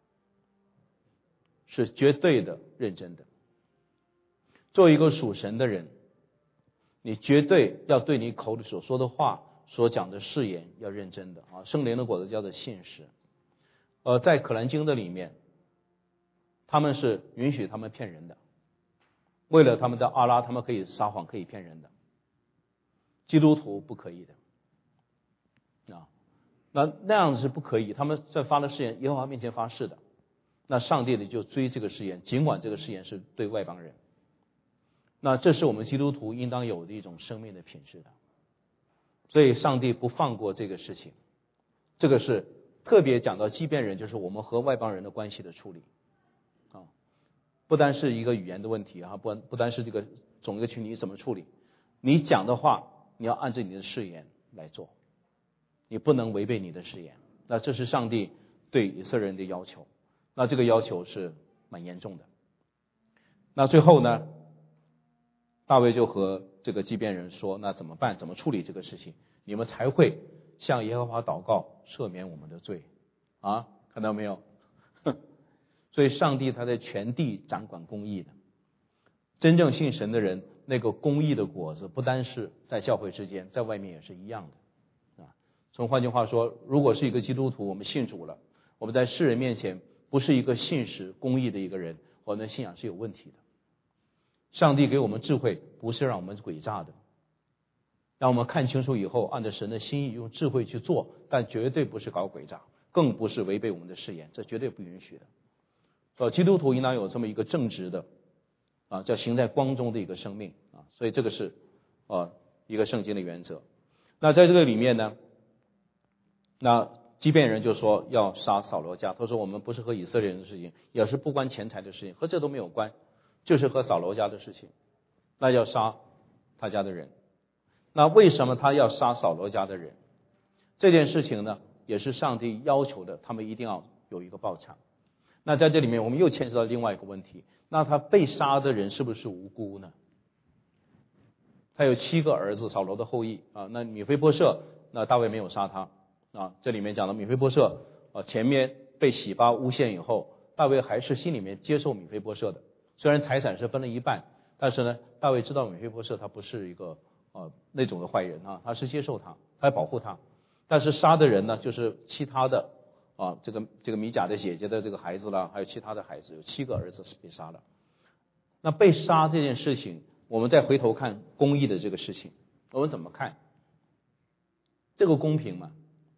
是绝对的认真的。作为一个属神的人，你绝对要对你口里所说的话、所讲的誓言要认真的啊。圣灵的果子叫做信实。呃，在可兰经的里面，他们是允许他们骗人的，为了他们的阿拉，他们可以撒谎，可以骗人的。基督徒不可以的啊，那那样子是不可以。他们在发了誓言，耶和华面前发誓的，那上帝的就追这个誓言，尽管这个誓言是对外邦人。那这是我们基督徒应当有的一种生命的品质的，所以上帝不放过这个事情。这个是特别讲到畸变人，就是我们和外邦人的关系的处理啊，不单是一个语言的问题啊，不不单是这个总一个群体怎么处理，你讲的话你要按照你的誓言来做，你不能违背你的誓言。那这是上帝对以色列人的要求，那这个要求是蛮严重的。那最后呢，大卫就和这个畸变人说，那怎么办？怎么处理这个事情？你们才会向耶和华祷告，赦免我们的罪啊！看到没有？所以上帝他在全地掌管公义的，真正信神的人，那个公义的果子不单是在教会之间，在外面也是一样的啊。从换句话说，如果是一个基督徒，我们信主了，我们在世人面前不是一个信实公义的一个人，我们的信仰是有问题的。上帝给我们智慧，不是让我们诡诈的，让我们看清楚以后，按照神的心意用智慧去做，但绝对不是搞诡诈，更不是违背我们的誓言，这绝对不允许的。所以基督徒应当有这么一个正直的啊，叫行在光中的一个生命啊，所以这个是啊一个圣经的原则。那在这个里面呢，那畸变人就说要杀扫罗家，他说我们不是和以色列人的事情，也是不关钱财的事情，和这都没有关，就是和扫罗家的事情，那要杀他家的人。那为什么他要杀扫罗家的人？这件事情呢，也是上帝要求的，他们一定要有一个报偿。那在这里面我们又牵涉到另外一个问题，那他被杀的人是不是无辜呢？他有七个儿子，扫罗的后裔啊。那米非波设，那大卫没有杀他啊。这里面讲的米非波设啊，前面被洗巴诬陷以后，大卫还是心里面接受米非波设的。虽然财产是分了一半，但是呢，大卫知道米非波设他不是一个呃那种的坏人啊，他是接受他，他保护他。但是杀的人呢，就是其他的啊，这个这个米甲的姐姐的这个孩子啦，还有其他的孩子，有七个儿子是被杀了。那被杀这件事情，我们再回头看公义的这个事情，我们怎么看？这个公平吗？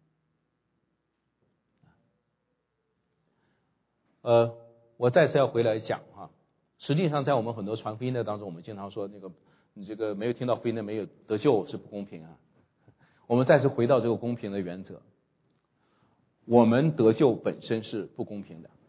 呃，我再次要回来讲啊，实际上在我们很多传福音的当中，我们经常说那个你这个没有听到福音的没有得救是不公平啊。我们再次回到这个公平的原则，我们得救本身是不公平的，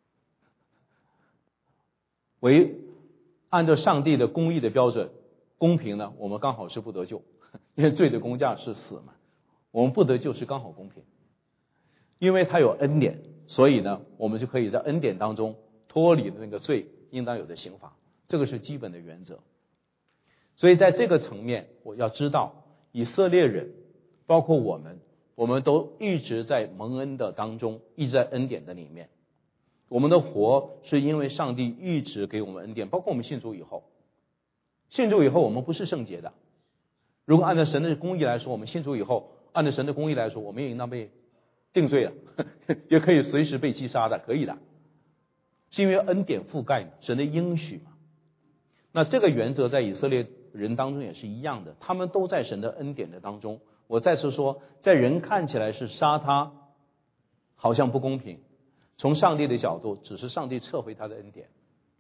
为按照上帝的公义的标准，公平呢，我们刚好是不得救，因为罪的工价是死嘛，我们不得救是刚好公平，因为他有恩典，所以呢，我们就可以在恩典当中脱离那个罪应当有的刑罚，这个是基本的原则。所以在这个层面，我要知道以色列人，包括我们，我们都一直在蒙恩的当中，一直在恩典的里面。 我们的活是因为上帝一直给我们恩典，包括我们信主以后，信主以后我们不是圣洁的。如果按照神的公义来说，我们信主以后，按照神的公义来说，我们也应当被定罪了，也可以随时被击杀的，可以的，是因为恩典覆盖嘛，神的应许嘛。那这个原则在以色列人当中也是一样的，他们都在神的恩典的当中。我再次说，在人看起来是杀他，好像不公平，从上帝的角度，只是上帝撤回他的恩典。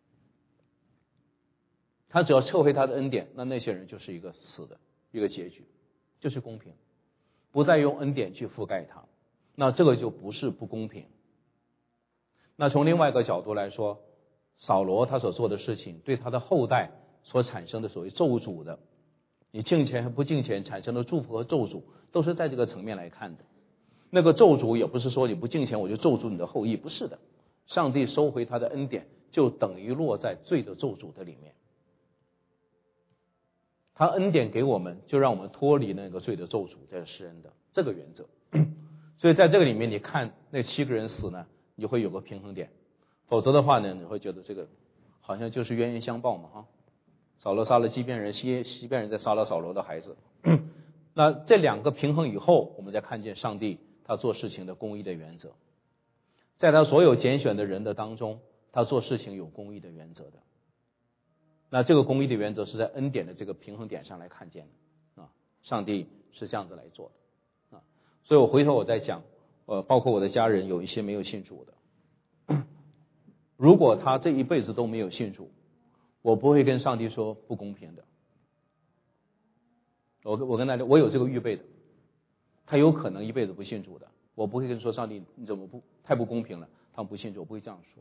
他只要撤回他的恩典，那那些人就是一个死的一个结局，就是公平，不再用恩典去覆盖他，那这个就不是不公平。那从另外一个角度来说，扫罗他所做的事情对他的后代所产生的所谓咒诅的，你敬虔和不敬虔产生的祝福和咒诅，都是在这个层面来看的。那个咒诅也不是说你不敬虔我就咒诅你的后裔，不是的，上帝收回他的恩典就等于落在罪的咒诅的里面。他恩典给我们，就让我们脱离那个罪的咒诅，这是施恩的这个原则。所以在这个里面，你看那七个人死呢，你会有个平衡点，否则的话呢，你会觉得这个好像就是冤冤相报嘛，哈。扫罗杀了西边人，西西边人再杀了扫罗的孩子。那这两个平衡以后，我们再看见上帝他做事情的公义的原则，在他所有拣选的人的当中，他做事情有公义的原则的。那这个公义的原则是在恩典的这个平衡点上来看见的啊，上帝是这样子来做的啊。所以我回头我在讲，呃，包括我的家人有一些没有信主的，如果他这一辈子都没有信主，我不会跟上帝说不公平的。我我跟大家，我有这个预备的，他有可能一辈子不信主的，我不会跟说上帝你怎么不太不公平了，他们不信主，我不会这样说。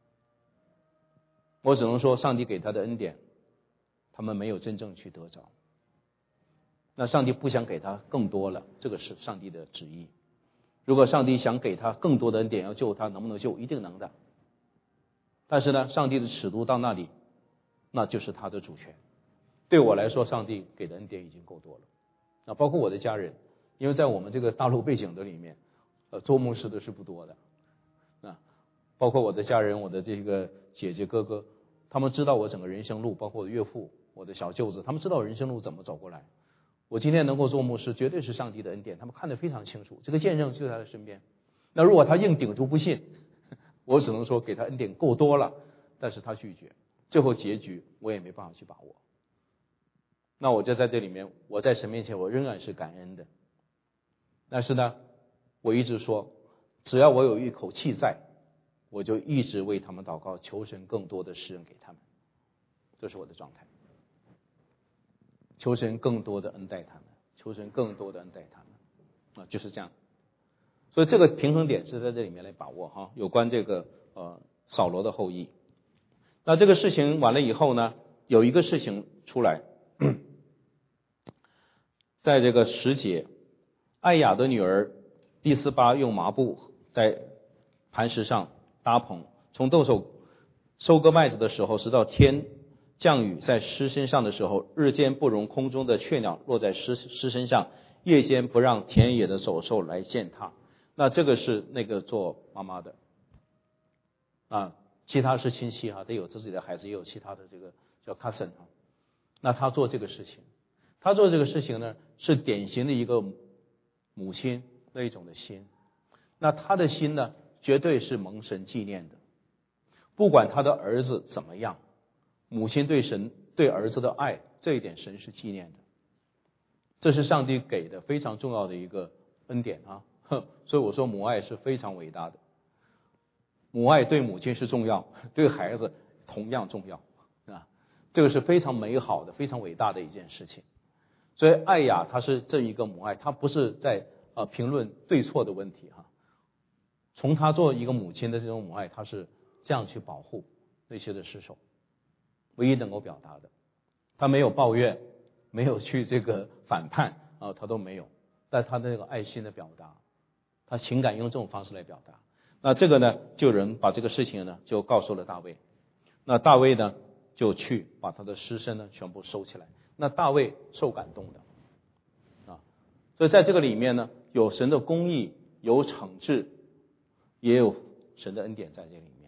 我只能说上帝给他的恩典，他们没有真正去得着。那上帝不想给他更多了，这个是上帝的旨意。如果上帝想给他更多的恩典要救他，能不能救？一定能的。但是呢，上帝的尺度到那里，那就是他的主权。对我来说，上帝给的恩典已经够多了。那包括我的家人，因为在我们这个大陆背景的里面，呃，做牧师的是不多的。啊，包括我的家人，我的这个姐姐哥哥，他们知道我整个人生路，包括我的岳父、我的小舅子，他们知道我人生路怎么走过来。我今天能够做牧师，绝对是上帝的恩典，他们看得非常清楚，这个见证就在他身边。那如果他硬顶住不信，我只能说给他恩典够多了，但是他拒绝，最后结局我也没办法去把握。那我就在这里面，我在神面前我仍然是感恩的。但是呢，我一直说，只要我有一口气在，我就一直为他们祷告，求神更多的施恩给他们，这是我的状态。求神更多的恩待他们，求神更多的恩待他们，啊，就是这样。所以这个平衡点是在这里面来把握哈。有关这个呃扫罗的后裔，那这个事情完了以后呢，有一个事情出来，在这个十节，艾雅的女儿利斯巴用麻布在磐石上搭棚，从豆手收割麦子的时候，直到天降雨在狮身上的时候，日间不容空中的雀鸟落在狮狮身上，夜间不让田野的走兽来见他。那这个是那个做妈妈的啊，其他是亲戚哈，他有自己的孩子，也有其他的这个叫 cousin 啊。那他做这个事情，他做这个事情呢，是典型的一个母亲那一种的心。那他的心呢，绝对是蒙神纪念的，不管他的儿子怎么样。母亲对神对儿子的爱，这一点神是纪念的，这是上帝给的非常重要的一个恩典啊。所以我说母爱是非常伟大的，母爱对母亲是重要，对孩子同样重要啊，这个是非常美好的非常伟大的一件事情。所以艾雅她是这一个母爱，她不是在呃评论对错的问题哈，从她做一个母亲的这种母爱，她是这样去保护那些的尸首，唯一能够表达的，他没有抱怨，没有去这个反叛啊，他都没有，但他的那个爱心的表达，他情感用这种方式来表达。那这个呢，就有人把这个事情呢就告诉了大卫，那大卫呢就去把他的尸身呢全部收起来。那大卫受感动的啊，所以在这个里面呢，有神的公义，有惩治，也有神的恩典在这里面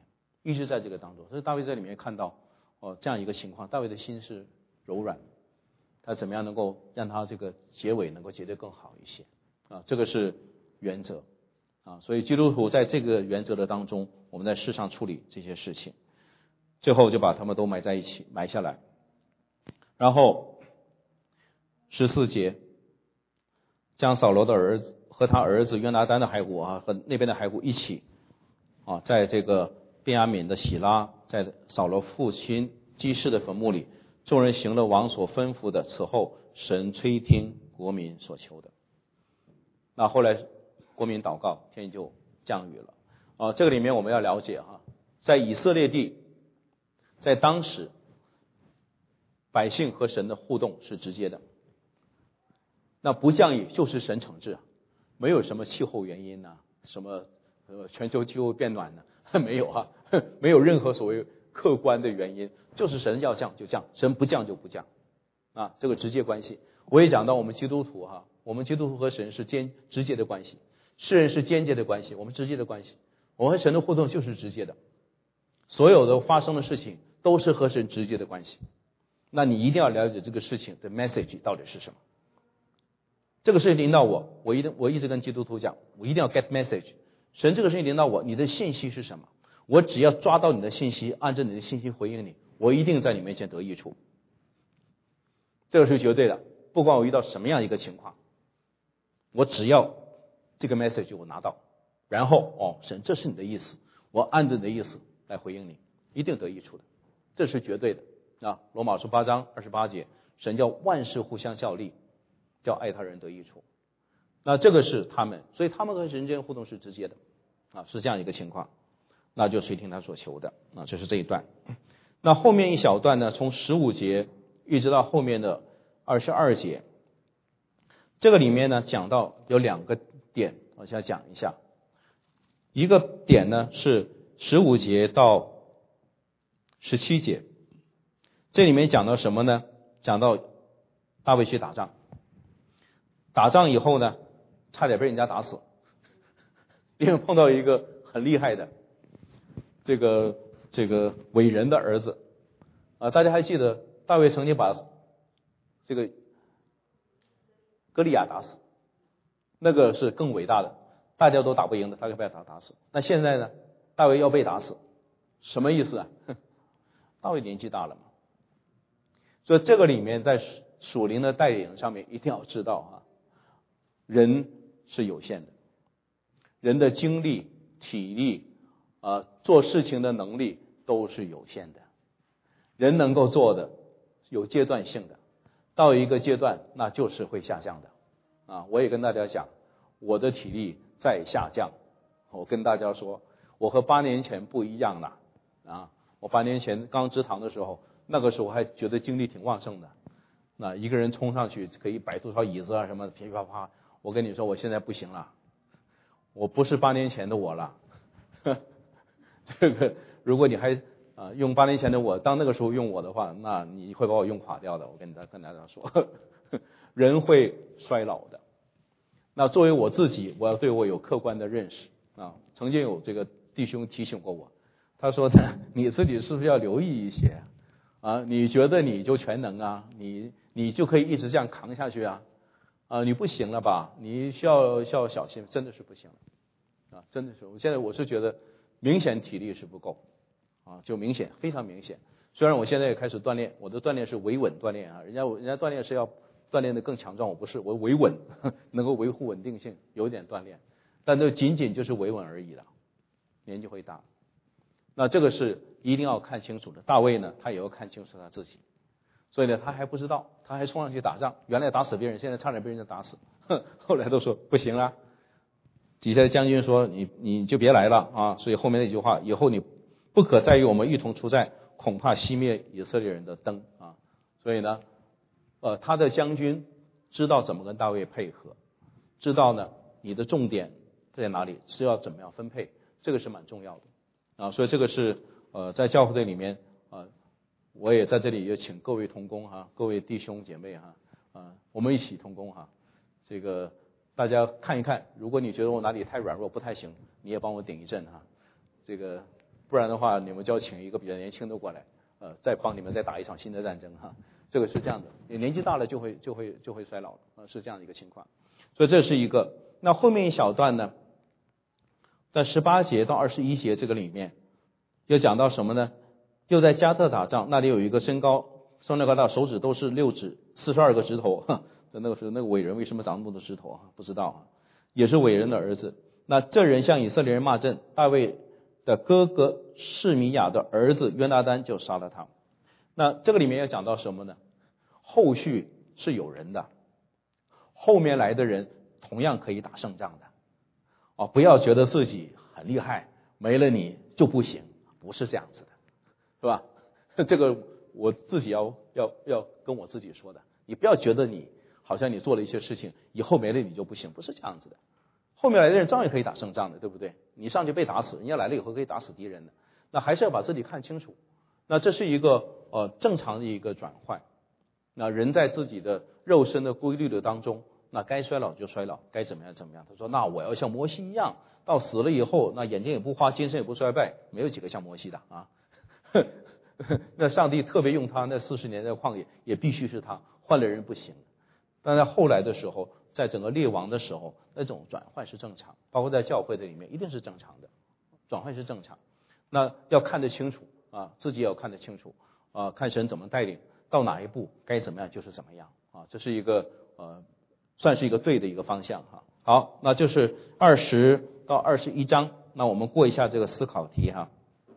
一直在这个当中。所以大卫在里面看到哦这样一个情况，大卫的心是柔软，他怎么样能够让他这个结尾能够结得更好一些啊？这个是原则啊。所以基督徒在这个原则的当中，我们在世上处理这些事情，最后就把他们都埋在一起，埋下来。然后十四节，将扫罗的儿子和他儿子约拿单的骸骨啊，和那边的骸骨一起啊，在这个便雅悯的喜拉，在扫罗父亲基士的坟墓里，众人行了王所吩咐的，此后神垂听国民所求的。那后来国民祷告，天就降雨了啊。这个里面我们要了解哈，在以色列地，在当时百姓和神的互动是直接的，那不降雨就是神惩治，没有什么气候原因呐、啊，什么呃全球气候变暖呢、啊，没有啊，没有任何所谓客观的原因，就是神要降就降，神不降就不降啊，这个直接关系。我也讲到我们基督徒哈、啊，我们基督徒和神是间直接的关系，世人是间接的关系，我们直接的关系，我们和神的互动就是直接的，所有的发生的事情都是和神直接的关系。那你一定要了解这个事情的 message 到底是什么。这个事情领导我，我一定我一直跟基督徒讲，我一定要 get message。神这个事情领导我，你的信息是什么？我只要抓到你的信息，按照你的信息回应你，我一定在你面前得益处。这个是绝对的，不管我遇到什么样一个情况，我只要这个 message 我拿到，然后哦，神这是你的意思，我按照你的意思来回应你，一定得益处的，这是绝对的。啊，罗马书八章二十八节，神叫万事互相效力，叫爱他人得益处。那这个是他们，所以他们和神之间互动是直接的啊，是这样一个情况，那就随听他所求的啊，这是这一段。那后面一小段呢，从十五节一直到后面的二十二节，这个里面呢讲到有两个点，我先讲一下。一个点呢是十五节到十七节，这里面讲到什么呢？讲到大卫去打仗，打仗以后呢，差点被人家打死，因为碰到一个很厉害的这个这个伟人的儿子啊，大家还记得大卫曾经把这个歌利亚打死，那个是更伟大的，大家都打不赢的，他就被他打死。那现在呢，大卫要被打死，什么意思啊？大卫年纪大了嘛。所以这个里面在属灵的带领上面一定要知道啊，人是有限的，人的精力、体力啊，做事情的能力都是有限的。人能够做的有阶段性的，到一个阶段那就是会下降的啊。我也跟大家讲，我的体力在下降。我跟大家说，我和八年前不一样了啊！我八年前刚支堂的时候，那个时候还觉得精力挺旺盛的，那一个人冲上去可以摆多少椅子啊什么的，噼噼啪啪。我跟你说，我现在不行了，我不是八年前的我了。这个，如果你还啊用八年前的我当那个时候用我的话，那你会把我用垮掉的。我跟大跟大家说，人会衰老的。那作为我自己，我要对我有客观的认识啊。曾经有这个弟兄提醒过我，他说呢，你自己是不是要留意一些啊？你觉得你就全能啊？你你就可以一直这样扛下去啊？啊，你不行了吧？你需要需要小心，真的是不行了啊！真的是，我现在我是觉得明显体力是不够啊，就明显非常明显。虽然我现在也开始锻炼，我的锻炼是维稳锻炼啊，人家人家锻炼是要锻炼的更强壮，我不是，我维稳，能够维护稳定性，有点锻炼，但这仅仅就是维稳而已了，年纪会大。那这个是一定要看清楚的。大卫呢，他也要看清楚他自己，所以呢，他还不知道，他还冲上去打仗，原来打死别人，现在差点被人家打死，后来都说不行了。底下的将军说：“你你就别来了啊！”所以后面那句话，以后你不可再与我们一同出战，恐怕熄灭以色列人的灯啊！所以呢，呃，他的将军知道怎么跟大卫配合，知道呢你的重点在哪里，是要怎么样分配，这个是蛮重要的啊！所以这个是呃在教会队里面啊、呃，我也在这里也请各位同工哈，各位弟兄姐妹哈啊、呃，我们一起同工哈，这个。大家看一看，如果你觉得我哪里太软弱不太行，你也帮我顶一阵哈。这个不然的话你们就要请一个比较年轻的过来，呃，再帮你们再打一场新的战争哈。这个是这样的，你年纪大了就会就会就会衰老了，呃，是这样的一个情况。所以这是一个。那后面一小段呢，在十八节到二十一节这个里面，又讲到什么呢？又在加特打仗，那里有一个身高身高大，手指都是六指，四十二个指头。这那个是那个伟人为什么长那么多指头啊？不知道啊，也是伟人的儿子。那这人向以色列人骂阵，大卫的哥哥示米亚的儿子约拿单就杀了他。那这个里面要讲到什么呢？后续是有人的，后面来的人同样可以打胜仗的。哦，不要觉得自己很厉害，没了你就不行，不是这样子的，是吧？这个我自己要要要跟我自己说的。你不要觉得你好像你做了一些事情，以后没了你就不行，不是这样子的。后面来的人照样可以打胜仗的，对不对？你上去被打死，人家来了以后可以打死敌人的。那还是要把自己看清楚。那这是一个呃正常的一个转换。那人在自己的肉身的规律的当中，那该衰老就衰老，该怎么样怎么样。他说，那我要像摩西一样，到死了以后，那眼睛也不花，精神也不衰败，没有几个像摩西的啊。那上帝特别用他那四十年在旷野，也必须是他，换了人不行。但在后来的时候，在整个列王的时候，那种转换是正常，包括在教会的里面一定是正常的，转换是正常。那要看得清楚啊，自己也要看得清楚啊，看神怎么带领，到哪一步该怎么样就是怎么样啊，这是一个呃，算是一个对的一个方向哈。好，那就是二十到二十一章，那我们过一下这个思考题哈。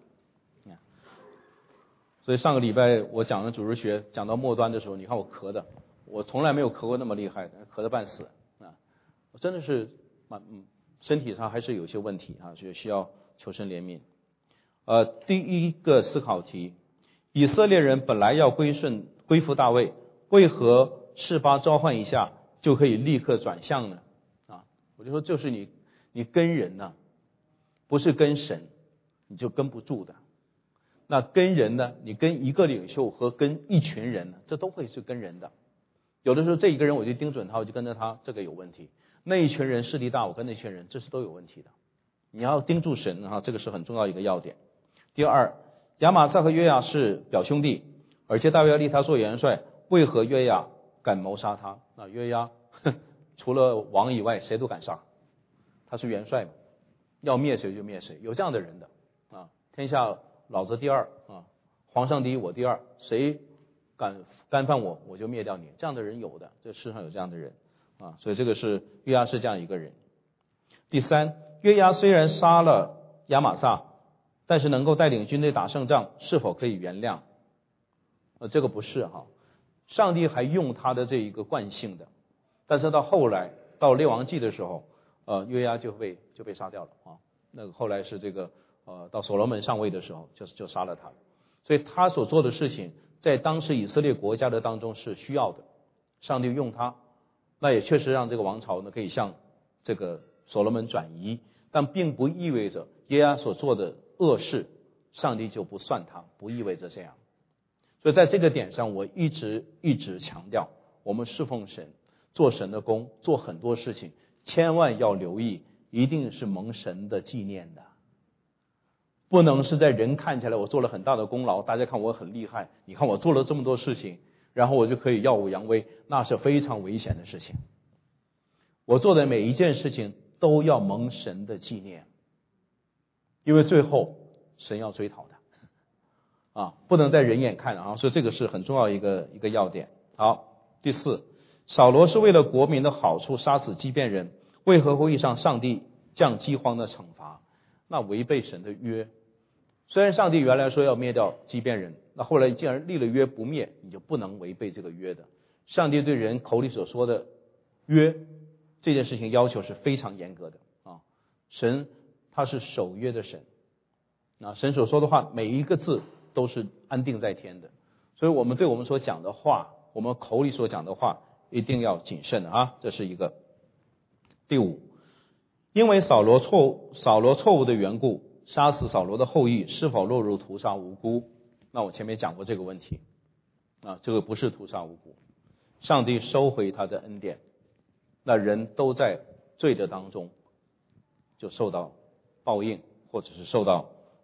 所以上个礼拜我讲的主日学讲到末端的时候，你看我咳的，我从来没有咳过那么厉害，咳得半死啊！我真的是蛮嗯，身体上还是有些问题啊，就需要求神怜悯。呃，第一个思考题：以色列人本来要归顺归服大卫，为何示巴召唤一下就可以立刻转向呢？啊，我就说就是你你跟人呢、啊，不是跟神，你就跟不住的。那跟人呢，你跟一个领袖和跟一群人呢，这都会是跟人的。有的时候这一个人我就盯准他，我就跟着他，这个有问题。那一群人势力大，我跟那群人，这是都有问题的。你要盯住神啊，这个是很重要一个要点。第二，亚玛撒和约亚是表兄弟，而且大卫要立他做元帅，为何约亚敢谋杀他？那约亚除了王以外，谁都敢杀，他是元帅嘛，要灭谁就灭谁，有这样的人的啊，天下老子第二啊，皇上第一我第二，谁敢干犯我我就灭掉你，这样的人有的，这世上有这样的人啊，所以这个是约押是这样一个人。第三，约押虽然杀了亚玛撒，但是能够带领军队打胜仗，是否可以原谅？呃，这个不是哈，上帝还用他的这一个惯性的，但是到后来到列王记的时候，呃，约押就被就被杀掉了啊，那个后来是这个。呃，到所罗门上位的时候，就就杀了他，所以他所做的事情，在当时以色列国家的当中是需要的，上帝用他，那也确实让这个王朝呢可以向这个所罗门转移，但并不意味着约押所做的恶事，上帝就不算他，不意味着这样。所以在这个点上，我一直一直强调，我们侍奉神，做神的工，做很多事情，千万要留意，一定是蒙神的纪念的。不能是在人看起来我做了很大的功劳，大家看我很厉害，你看我做了这么多事情，然后我就可以耀武扬威，那是非常危险的事情。我做的每一件事情都要蒙神的纪念，因为最后神要追讨的啊，不能在人眼看啊，所以这个是很重要一个一个要点。好，第四，扫罗是为了国民的好处杀死畸变人，为何会遇上上帝降饥荒的惩罚？那违背神的约。虽然上帝原来说要灭掉畸变人，那后来既然立了约不灭，你就不能违背这个约的。上帝对人口里所说的约这件事情要求是非常严格的啊，神他是守约的神，啊，神所说的话每一个字都是安定在天的，所以我们对我们所讲的话，我们口里所讲的话一定要谨慎啊，这是一个。第五，因为扫罗错误扫罗错误的缘故，杀死扫罗的后裔是否落入屠杀无辜？那我前面讲过这个问题啊，这个不是屠杀无辜，上帝收回他的恩典，那人都在罪的当中就受到报应，或者是受到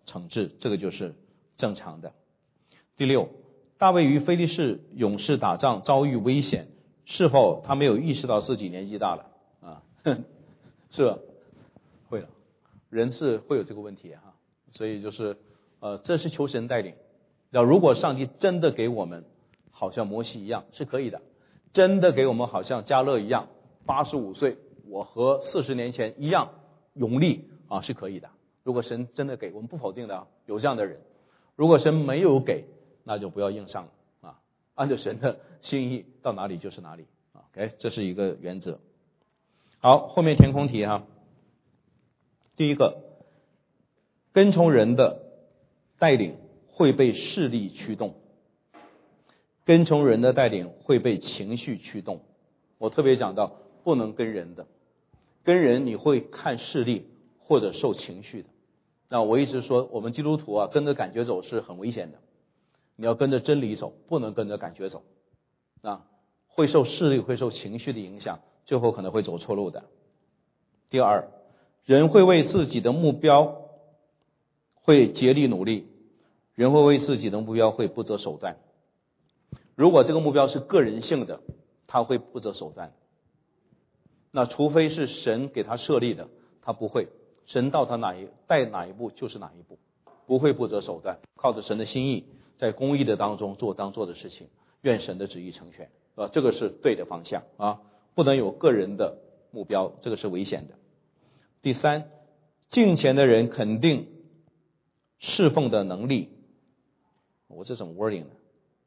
惩治，这个就是正常的。第六，大卫与非利士勇士打仗遭遇危险，是否他没有意识到自己年纪大了啊？是吧？会了，人是会有这个问题哈，所以就是呃，这是求神带领。那如果上帝真的给我们好像摩西一样是可以的，真的给我们好像迦勒一样，八十五岁，我和四十年前一样勇力啊，是可以的。如果神真的给我们，不否定的，有这样的人。如果神没有给，那就不要硬上了啊，按照神的心意到哪里就是哪里啊。OK， 这是一个原则。好，后面填空题哈。第一个，跟从人的带领会被势力驱动，跟从人的带领会被情绪驱动。我特别讲到不能跟人的，跟人你会看势力或者受情绪的。那我一直说我们基督徒啊，跟着感觉走是很危险的，你要跟着真理走，不能跟着感觉走啊，会受势力会受情绪的影响，最后可能会走错路的。第二，人会为自己的目标会竭力努力，人会为自己的目标会不择手段。如果这个目标是个人性的，他会不择手段，那除非是神给他设立的，他不会，神到他哪一带哪一步就是哪一步，不会不择手段，靠着神的心意在公义的当中做当做的事情，愿神的旨意成全啊，这个是对的方向啊，不能有个人的目标，这个是危险的。第三，敬虔的人肯定侍奉的能力，我这怎么 wording 呢？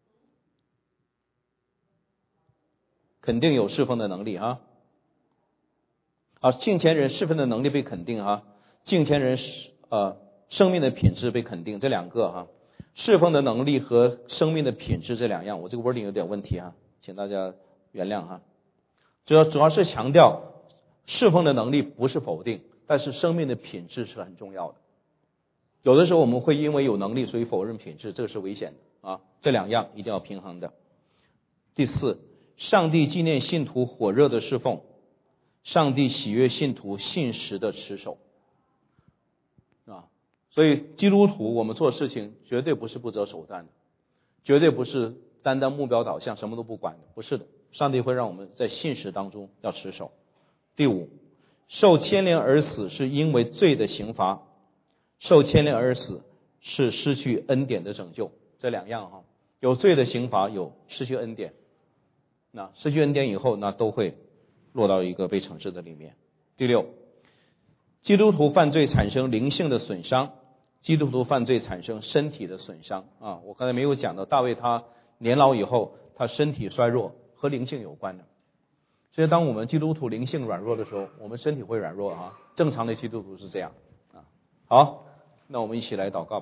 肯定有侍奉的能力啊。啊，敬虔人侍奉的能力被肯定啊，敬虔人呃生命的品质被肯定，这两个哈、啊，侍奉的能力和生命的品质这两样，我这个 wording 有点问题啊，请大家原谅哈。主要主要是强调侍奉的能力不是否定，但是生命的品质是很重要的。有的时候我们会因为有能力所以否认品质，这个是危险的啊，这两样一定要平衡的。第四，上帝纪念信徒火热的侍奉，上帝喜悦信徒信实的持守啊，所以基督徒我们做事情绝对不是不择手段的，绝对不是单单目标导向什么都不管的，不是的，上帝会让我们在信实当中要持守。第五，受牵连而死是因为罪的刑罚，受牵连而死是失去恩典的拯救，这两样哈，有罪的刑罚，有失去恩典。那失去恩典以后，那都会落到一个被惩治的里面。第六，基督徒犯罪产生灵性的损伤，基督徒犯罪产生身体的损伤啊。我刚才没有讲到大卫他年老以后，他身体衰弱和灵性有关的。所以当我们基督徒灵性软弱的时候，我们身体会软弱啊。正常的基督徒是这样啊。好，那我们一起来祷告吧。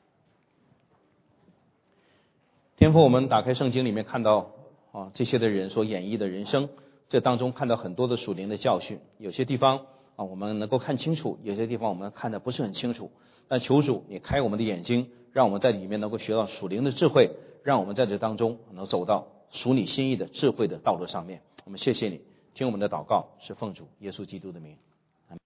天父，我们打开圣经里面看到啊，这些的人所演绎的人生，这当中看到很多的属灵的教训，有些地方啊我们能够看清楚，有些地方我们看得不是很清楚。但求主你开我们的眼睛，让我们在里面能够学到属灵的智慧，让我们在这当中能走到属你心意的智慧的道路上面。我们谢谢你，听我们的祷告，是奉主耶稣基督的名。